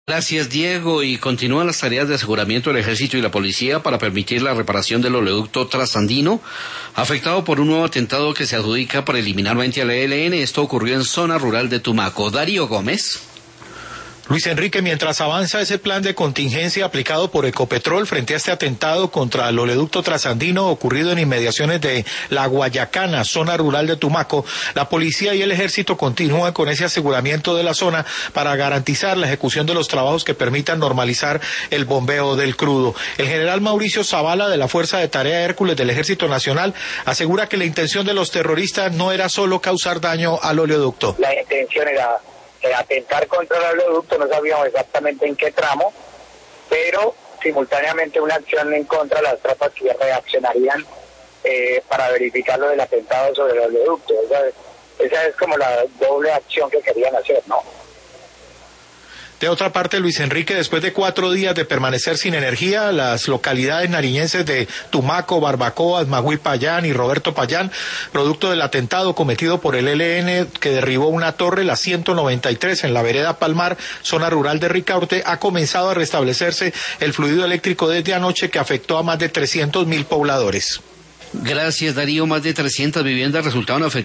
Gracias, Diego. Y continúan las tareas de aseguramiento del Ejército y la Policía para permitir la reparación del oleoducto trasandino, afectado por un nuevo atentado que se adjudica preliminarmente al ELN. Esto ocurrió en zona rural de Tumaco. Darío Gómez. Luis Enrique, mientras avanza ese plan de contingencia aplicado por Ecopetrol frente a este atentado contra el oleoducto trasandino ocurrido en inmediaciones de La Guayacana, zona rural de Tumaco, la policía y el ejército continúan con ese aseguramiento de la zona para garantizar la ejecución de los trabajos que permitan normalizar el bombeo del crudo. El general Mauricio Zavala, de la Fuerza de Tarea Hércules del Ejército Nacional, asegura que la intención de los terroristas no era solo causar daño al oleoducto. La intención era atentar contra el oleoducto, no sabíamos exactamente en qué tramo, pero simultáneamente una acción en contra de las tropas que reaccionarían para verificar lo del atentado sobre el oleoducto. Esa es como la doble acción que querían hacer, ¿no? De otra parte, Luis Enrique, después de 4 días de permanecer sin energía, las localidades nariñenses de Tumaco, Barbacoa, Magüí Payán y Roberto Payán, producto del atentado cometido por el ELN que derribó una torre, la 193, en la vereda Palmar, zona rural de Ricaurte, ha comenzado a restablecerse el fluido eléctrico desde anoche, que afectó a más de 300.000 pobladores. Gracias, Darío. Más de 300 viviendas resultaron afectadas